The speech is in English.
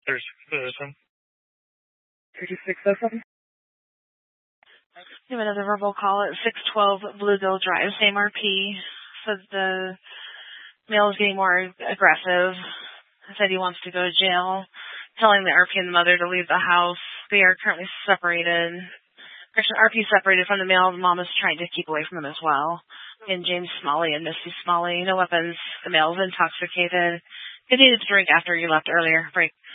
3607. 3607. We have another verbal call at 612 Bluegill Drive, same RP. Said the male is getting more aggressive. Said he wants to go to jail. Telling the RP and the mother to leave the house. They are currently separated. RP separated from the male. The mom is trying to keep away from them as well. And James Smalley and Misty Smalley, no weapons. The male is intoxicated. Continued to drink after you left earlier. Break.